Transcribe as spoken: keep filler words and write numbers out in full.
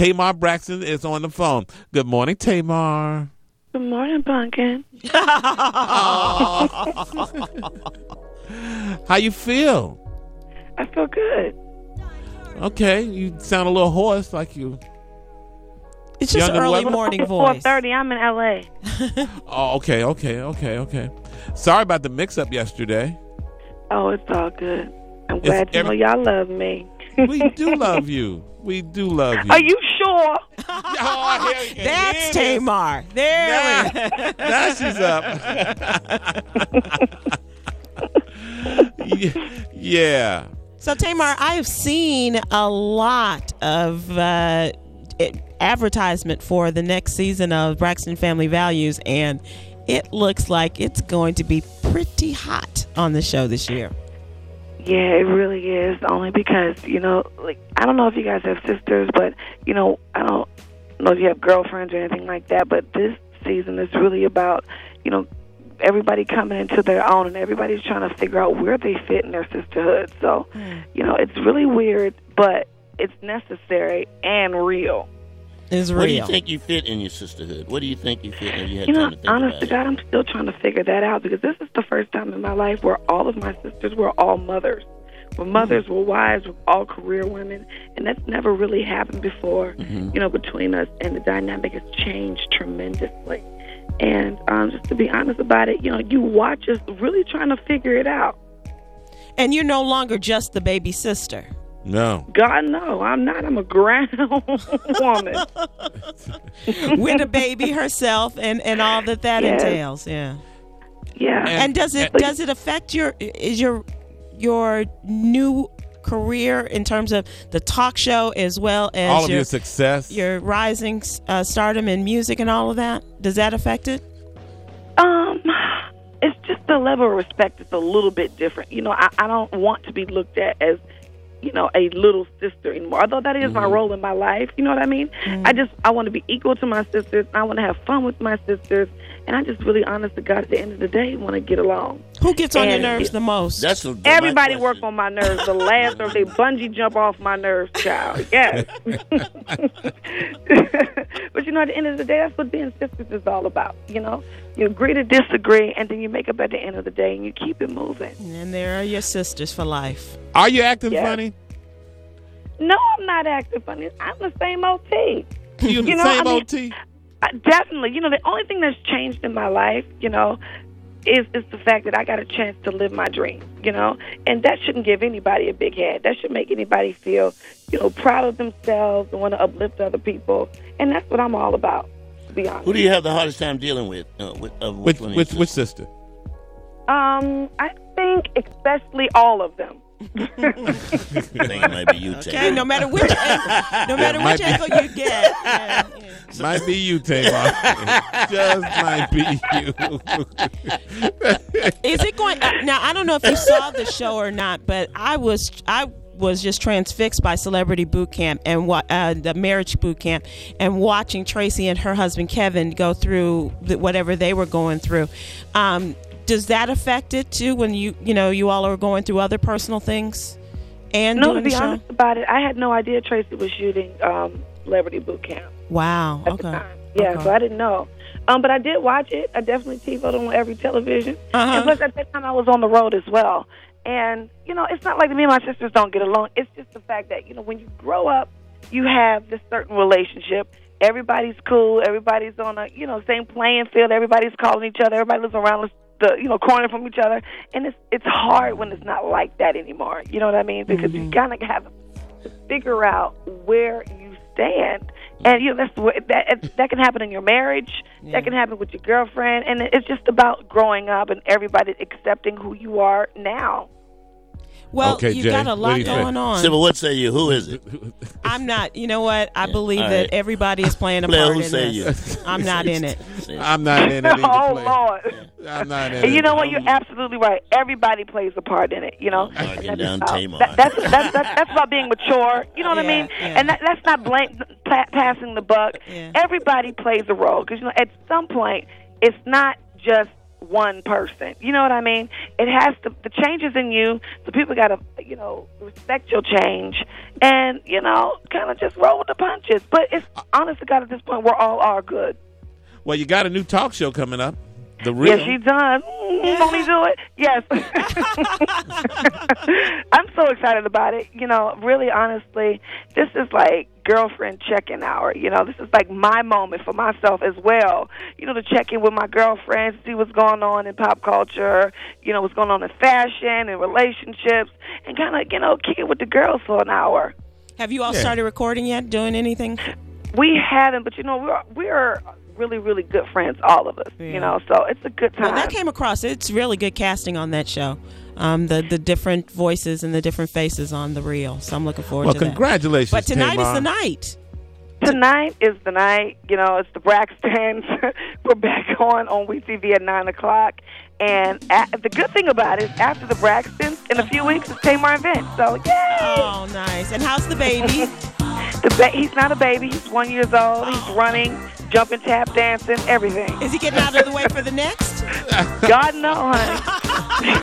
Tamar Braxton is on the phone. Good morning, Tamar. Good morning, Pumpkin. How you feel? I feel good. Okay, you sound a little hoarse, like you. It's just Young and early Weather? morning four voice. thirty. I'm in L A. Oh, okay, okay, okay, okay. Sorry about the mix-up yesterday. Oh, it's all good. I'm It's glad to every- know y'all love me. We do love you. We do love you. Are you sure? Oh, here you go. That's Here it is. Tamar. There it is. Now she's up. Yeah. So, Tamar, I have seen a lot of uh, it, advertisement for the next season of Braxton Family Values, and it looks like it's going to be pretty hot on the show this year. Yeah, it really is. Only because, you know, like, I don't know if you guys have sisters, but, you know, I don't know if you have girlfriends or anything like that, but this season is really about, you know, everybody coming into their own, and everybody's trying to figure out where they fit in their sisterhood. So, mm. you know, it's really weird, but it's necessary and real. It's real. Where do you think you fit in your sisterhood? What do you think you fit in? You, had you know, time to think honest about to it. God, I'm still trying to figure that out, because this is the first time in my life where all of my sisters were all mothers. We're mothers, mm-hmm. we're wives, we're all career women, and that's never really happened before, mm-hmm. you know, between us, and the dynamic has changed tremendously. And um, just to be honest about it, you know, you watch us really trying to figure it out. And you're no longer just the baby sister. No. God, no, I'm not. I'm a grown woman. With a baby herself and, and all that that yes. entails. Yeah. Yeah. And, and does it does it affect your is your your new career in terms of the talk show as well as all of your, your success, your rising uh, stardom in music and all of that? Does that affect it? Um, it's just the level of respect is a little bit different. You know, I, I don't want to be looked at as, you know, a little sister anymore. Although that is mm-hmm. my role in my life, you know what I mean? Mm-hmm. I just I want to be equal to my sisters. I want to have fun with my sisters, and I just really, honest to God, at the end of the day, want to get along. Who gets on and your nerves the most? That's a, everybody work on my nerves. The last of they bungee jump off my nerves, child. Yes. But you know, at the end of the day, that's what being sisters is all about. You know, you agree to disagree, and then you make up at the end of the day, and you keep it moving. And there are your sisters for life. Are you acting yes. funny? No, I'm not acting funny. I'm the same O T. You the you know, same I mean, O T? I, definitely. You know, the only thing that's changed in my life, you know, is is the fact that I got a chance to live my dream, you know, and that shouldn't give anybody a big head. That should make anybody feel, you know, proud of themselves and want to uplift other people, and that's what I'm all about, to be honest. Who do you have the hardest time dealing with? Uh, with uh, which, which, one which, which sister? Um, I think especially all of them. I think it might be you, Tamar. Okay, no matter which angle, no matter which angle you get. Yeah, yeah. Might be you, Tamar. Just might be you. Is it going uh, now? I don't know if you saw the show or not, but I was I was just transfixed by Celebrity Boot Camp and what uh, the Marriage Boot Camp, and watching Tracy and her husband Kevin go through the, whatever they were going through. Um, does that affect it too when you you know you all are going through other personal things and no, doing to be the show? honest about it, I had no idea Tracy was shooting um, Celebrity Boot Camp. Wow. At okay. the time. Yeah, okay. so I didn't know. Um, but I did watch it. I definitely TiVoed on every television. Uh-huh. And plus, at that time, I was on the road as well. And, you know, it's not like me and my sisters don't get along. It's just the fact that, you know, when you grow up, you have this certain relationship. Everybody's cool. Everybody's on a, you know, same playing field. Everybody's calling each other. Everybody lives around the, you know, corner from each other. And it's it's hard when it's not like that anymore. You know what I mean? Because mm-hmm. you kind of have to figure out where you stand. And, you know, that's what, that that can happen in your marriage. Yeah. That can happen with your girlfriend. And it's just about growing up and everybody accepting who you are now. Well, okay, you Jay, got a lot going on. Sybil, what say you? Who is it? I'm not. You know what? I yeah. believe All that right. everybody is playing a Blair, part who in say this. you? I'm not in it. I'm not in it either. Oh, Blair. Lord. I'm not in and it. you know what? You're absolutely right. Everybody plays a part in it, you know. Marking down about, Tamar. that, that's, that's, that's, that's about being mature. You know what yeah, I mean? Yeah. And that, that's not blame, pa- passing the buck. Yeah. Everybody plays a role. Because, you know, at some point, it's not just one person. You know what I mean? It has to, the change is in you, so people got to, you know, respect your change and, you know, kind of just roll with the punches. But it's, honest to God, at this point, we're all are good. Well, you got a new talk show coming up. The Real. Yes, she done. Mm, won't he do it? Yes. I'm so excited about it. You know, really, honestly, this is like girlfriend check-in hour. You know, this is like my moment for myself as well. You know, to check in with my girlfriends, see what's going on in pop culture, you know, what's going on in fashion and relationships, and kind of, you know, kick it with the girls for an hour. Have you all Yeah. started recording yet, doing anything? We haven't, but, you know, we're, we're really, really good friends, all of us, Yeah. you know, so it's a good time. Well, that came across. It's really good casting on that show. Um, the the different voices and the different faces on The Real. So I'm looking forward Well, to that. congratulations, But tonight Tamar. is the night. Tonight is the night. You know, it's the Braxtons. We're back on on W E T V at nine o'clock. And at, the good thing about it is after the Braxtons, in a few weeks, it's Tamar and Vince. So, yay! Oh, nice. And how's the baby? The ba- he's not a baby. He's one years old. He's running, jumping, tap dancing, everything. Is he getting out of the way for the next? God, no, honey.